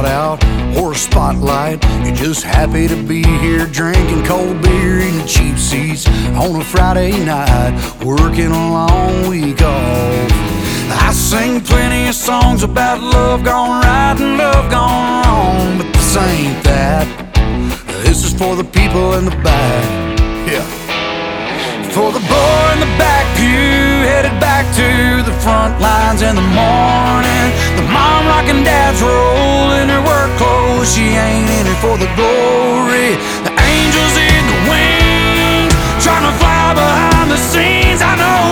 shout out or a spotlight. You're just happy to be here, drinking cold beer, eating cheap seats on a Friday night, working a long week off. I sing plenty of songs about love gone right and love gone wrong, but this ain't that. This is for the people in the back, yeah. For the boy in the back pew, headed back to the front lines in the morning. The mom rocking dad's roll in her work clothes. She ain't in it for the glory. The angels in the wings, trying to fly behind the scenes. I know